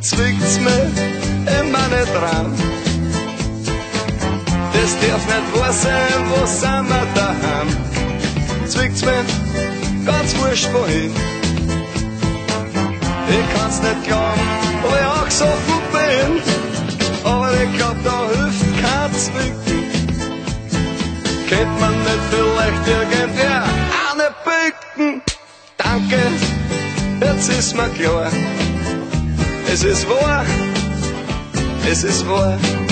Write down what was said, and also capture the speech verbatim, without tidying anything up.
zwickt's mir immer nicht dran. Das darf nicht wahr sein, wo sind wir daheim? Zwickt's mir ganz wurscht wohin. Ich kann's nicht glauben, wo ich auch gesoffen bin, aber ich glaub, da hilft kein Zwicken. Kennt man nicht vielleicht irgendwer eine picken? Danke, jetzt ist mir klar, es ist wahr, es ist wahr.